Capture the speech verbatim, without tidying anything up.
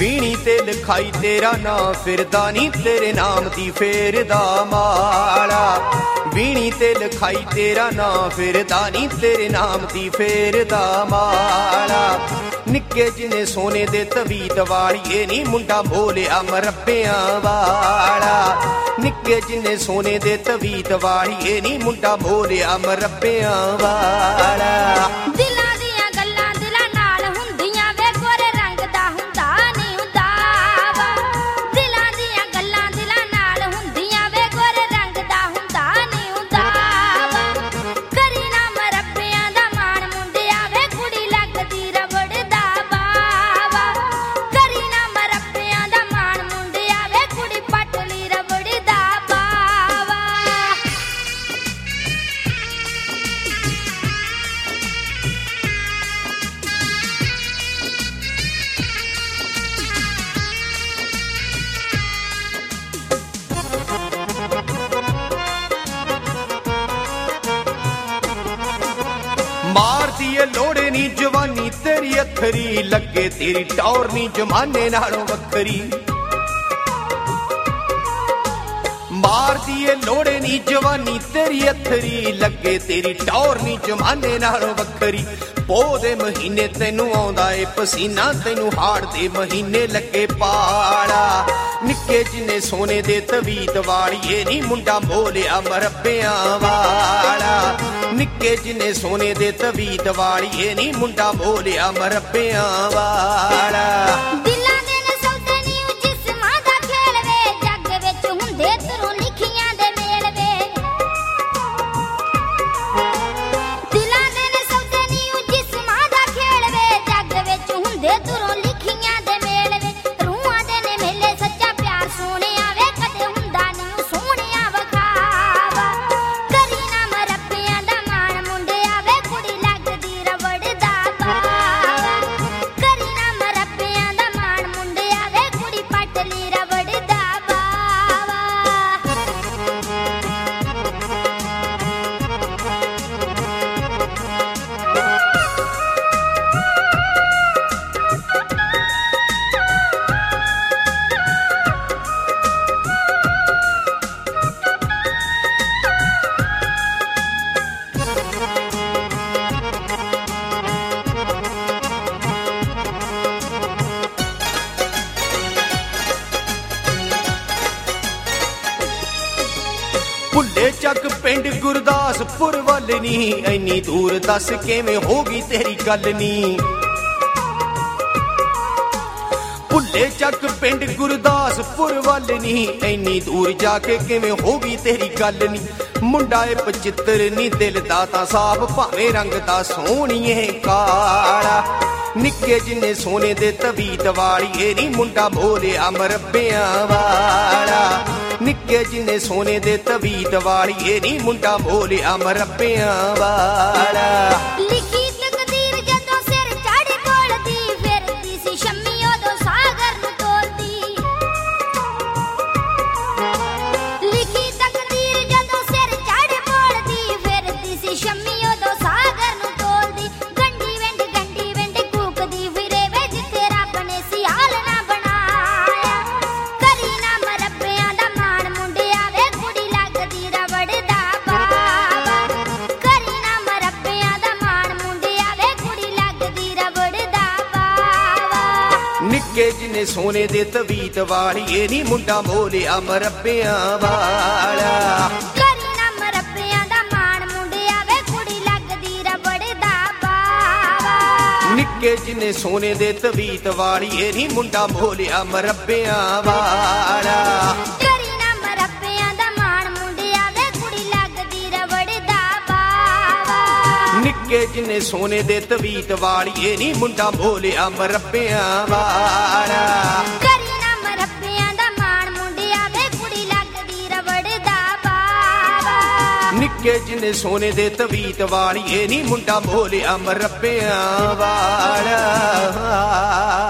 ਵੀਣੀ ਤੇ ਲਿਖਾਈ ਤੇਰਾ ਨਾਂ ਫਿਰਦਾ ਨੀ ਤੇਰੇ ਨਾਮ ਦੀ ਫੇਰਦਾ ਮਾਲਾ। ਵੀਣੀ ਤੇ ਲਿਖਾਈ ਤੇਰਾ ਨਾਂ ਫਿਰਦਾ ਨੀ ਤੇਰੇ ਨਾਮ ਦੀ ਫੇਰਦਾ ਮਾਲਾ। ਨਿੱਕੇ ਜਿਹਨੇ ਸੋਨੇ ਦੇ ਤਵੀਤ ਵਾਲੀਏ ਨੀ ਮੁੰਡਾ ਬੋਲਿਆ ਮਰੱਬਿਆਂ ਵਾਲਾ। ਨਿੱਕੇ ਜਿਹਨੇ ਸੋਨੇ ਦੇ ਤਵੀਤ ਵਾਲੀਏ ਨੀ ਮੁੰਡਾ ਬੋਲਿਆ ਮਰੱਬਿਆਂ ਵਾਲਾ। ਦਿਲਾਂ ਦੀਆਂ ਗੱਲਾਂ ਦਿਲਾਂ ਨਾਲ ਹੁੰਦੀਆਂ ਵੇ ਗੋਰੇ ਰੰਗ ਦਾ ਹੁੰਦਾ ਨਹੀਂ ਹੁੰਦਾ ਵਾ। ਦਿਲਾਂ ਦੀਆਂ ਗੱਲਾਂ ਦਿਲਾਂ ਨਾਲ ਹੁੰਦੀਆਂ ਵੇ ਗੋਰੇ ਰੰਗ ਦਾ ਹੁੰਦਾ ਨਹੀਂ ਹੁੰਦਾ ਵਾ। ਕਰੀ ਨਾ ਮਰੱਬਿਆਂ ਦਾ ਮਾਣ ਮੁੰਡਿਆ ਵੇ ਕੁੜੀ ਲੱਗਦੀ ਰਬੜ ਦਾ ਬਾਵਾ। ਕਰੀ ਨਾ ਮਰੱਬਿਆਂ ਦਾ ਮਾਣ ਮੁੰਡਿਆ ਵੇ ਕੁੜੀ ਪਟਲੀ ਰਬੜ ਦਾ ਬਾਵਾ। ਮਾਰਦੀ ਏ ਲੋੜੇ ਨੀ ਜਵਾਨੀ ਤੇਰੀ ਅੱਖਰੀ ਲੱਗੇ ਤੇਰੀ ਟੌਰ ਨੀ ਜਮਾਨੇ ਨਾਲੋਂ ਵੱਖਰੀ। ਮਾਰਦੀ ਏ ਲੋੜੇ ਨੀ ਜਵਾਨੀ ਤੇਰੀ ਅੱਖਰੀ ਲੱਗੇ ਤੇਰੀ ਟੌਰ ਨੀ ਜਮਾਨੇ ਨਾਲੋਂ ਵੱਖਰੀ। ਪੋਹ ਦੇ ਮਹੀਨੇ ਤੈਨੂੰ ਆਉਂਦਾ ਏ ਪਸੀਨਾ ਤੈਨੂੰ ਹਾੜ ਦੇ ਮਹੀਨੇ ਲੱਗੇ ਪਾਲਾ। ਨਿੱਕੇ ਜਿਹਨੇ ਸੋਨੇ ਦੇ ਤਵੀਤ ਵਾਲੀਏ ਨੀ ਮੁੰਡਾ ਬੋਲਿਆ ਮਰੱਬਿਆਂ ਵਾਲਾ। ਨਿੱਕੇ ਜਿਹਨੇ ਸੋਨੇ ਦੇ ਤਵੀਤ ਵਾਲੀਏ ਨੀ ਮੁੰਡਾ ਬੋਲਿਆ ਮਰੱਬਿਆਂ ਵਾਲਾ। ਦਿਲਾਂ ਦੇ ਨੇ ਸੌਦੇ ਨੀ ਉਹ ਜਿਸਮਾਂ ਦਾ ਖੇਲ ਵੇ ਜੱਗ ਵਿੱਚ ਹੁੰਦੇ ਤਰੋਂ ਲਿਖੀਆਂ ਦੇ ਮੇਲ ਵੇ। ਦਿਲਾਂ ਦੇ ਨੇ ਸੌਦੇ ਨੀ ਉਹ ਜਿਸਮਾਂ ਦਾ ਖੇਲ ਵੇ ਜੱਗ ਵਿੱਚ ਹੁੰਦੇ ਤਰੋਂ ਲਿਖੀਆਂ ਦੇ ਮੇਲ ਵੇ। ਰੂਹਾਂ ਦੇ ਨੇ ਮੇਲੇ ਸੱਚਾ ਪਿਆਰ ਸੋਹਣਿਆ ਵੇ ਕਦੇ ਹੁੰਦਾ ਨੀ ਉਹ ਸੋਹਣਿਆ ਵਖਾਵਾ। ਕਰੀ ਨਾ ਮਰੱਬਿਆਂ ਦਾ ਮਾਣ ਮੁੰਡਿਆ ਵੇ ਕੁੜੀ ਲੱਗਦੀ ਰਬੜ ਦਾ ਬਾਵਾ। ਕਰੀ ਨਾ ਮਰੱਬਿਆਂ ਦਾ ਮਾਣ ਮੁੰਡਿਆ ਵੇ ਕੁੜੀ ਪਟਲੀ ਰਬੜ ਦਾ ਬਾਵਾ। ਭੁੱਲੇ ਚੱਕ ਪਿੰਡ ਗੁਰਦਾਸਪੁਰ ਵੱਲ ਨੀ ਐਨੀ ਦੂਰ ਦੱਸ ਕਿਵੇਂ ਹੋ ਗਈ ਤੇਰੀ ਗੱਲ ਨੀ। ਭੁੱਲੇ ਚੱਕ ਪਿੰਡ ਗੁਰਦਾਸਪੁਰ ਵੱਲ ਨੀ ਐਨੀ ਦੂਰ ਜਾ ਕੇ ਕਿਵੇਂ ਹੋ ਗਈ ਤੇਰੀ ਗੱਲ ਨੀ। ਮੁੰਡਾ ਏ ਪਚਿੱਤਰ ਨੀ ਦਿਲ ਦਾ ਤਾਂ ਸਾਫ ਭਾਵੇਂ ਰੰਗ ਦਾ ਸੋਹਣੀਏ ਕਾਲਾ। ਨਿੱਕੇ ਜਿਹਨੇ ਸੋਨੇ ਦੇ ਤਵੀਤ ਵਾਲੀਏ ਨੀ ਮੁੰਡਾ ਬੋਲਿਆ ਮਰੱਬਿਆਂ ਵਾਲਾ। ਨਿੱਕੇ ਜਿਹਨੇ ਸੋਨੇ ਦੇ ਤਵੀਤ ਵਾਲੀਏ ਨੀ ਮੁੰਡਾ ਬੋਲਿਆ ਮਰੱਬਿਆਂ ਵਾਲਾ। ਲਿਖੀ ਤਕਦੀਰ ਜਦੋਂ ਸਿਰ ਚੜ੍ਹ ਕੋਲਦੀ ਫਿਰਦੀ ਸੀ ਸ਼ੰਮੀ ਉਦੋਂ ਸਾਗਰ ਨੂੰ ਤੋਲਦੀ। ਲਿਖੀ ਤਕਦੀਰ ਜਦੋਂ ਸਿਰ ਚੜ੍ਹ ਕੋਲਦੀ ਫਿਰਦੀ ਸੀ ਸ਼ੰਮੀ ਉਦੋਂ ਸਾਗਰ ਨੂੰ ਤੋਲਦੀ। ਗੰਢੀ ਵਿੰਡ ਗੰਢੀ ਵਿੰਡ ਕੂਕਦੀ ਫਿਰੇ ਵੇ ਜਿੱਥੇ ਰੱਬ ਨੇ ਸਿਆਲ ਨਾ ਬਣਾਇਆ। ਕਰੀ ਨਾ ਮਰੱਬਿਆਂ ਦਾ ਮਾਣ ਮੁੰਡਿਆ ਵੇ ਕੁੜੀ ਲੱਗਦੀ ਰਬੜ ਦਾ ਬਾਵਾ। ਕਰੀ ਨਾ ਮਰੱਬਿਆਂ ਦਾ ਮਾਣ ਮੁੰਡਿਆ ਵੇ ਕੁੜੀ ਲੱਗਦੀ ਰਬੜ ਦਾ ਬਾਵਾ। ਨਿੱਕੇ ਜਿਹਨੇ ਸੋਨੇ ਦੇ ਤਵੀਤ ਵਾਲੀਏ ਨੀ ਮੁੰਡਾ ਬੋਲਿਆ ਮਰੱਬਿਆਂ ਵਾਲਾ। ਕਰੀ ਨਾ ਮਰੱਬਿਆਂ ਦਾ ਮਾਣ ਮੁੰਡਿਆ ਵੇ ਕੁੜੀ ਲੱਗਦੀ ਰਬੜ ਦਾ ਬਾਵਾ। ਨਿੱਕੇ ਜਿਹਨੇ ਸੋਨੇ ਦੇ ਤਵੀਤ ਵਾਲੀਏ ਨੀ ਮੁੰਡਾ ਬੋਲਿਆ ਮਰੱਬਿਆਂ ਵਾਲਾ। ਕਰੀ ਨਾ ਮਰੱਬਿਆਂ ਦਾ ਮਾਣ ਮੁੰਡਿਆ ਵੇ ਕੁੜੀ ਲੱਗਦੀ ਰਬੜ ਦਾ ਬਾਵਾ। ਨਿੱਕੇ ਜਿਹਨੇ ਸੋਨੇ ਦੇ ਤਵੀਤ ਵਾਲੀਏ ਨੀ ਮੁੰਡਾ ਬੋਲਿਆ ਮਰੱਬਿਆਂ ਵਾਲਾ। ਕਰੀ ਨਾ ਮਰੱਬਿਆਂ ਦਾ ਮਾਣ ਮੁੰਡਿਆ ਵੇ ਕੁੜੀ ਲੱਗਦੀ ਰਬੜ ਦਾ ਬਾਵਾ। ਨਿੱਕੇ ਜਿਹਨੇ ਸੋਨੇ ਦੇ ਤਵੀਤ ਵਾਲੀਏ ਨੀ ਮੁੰਡਾ ਬੋਲਿਆ ਮਰੱਬਿਆਂ ਵਾਲਾ।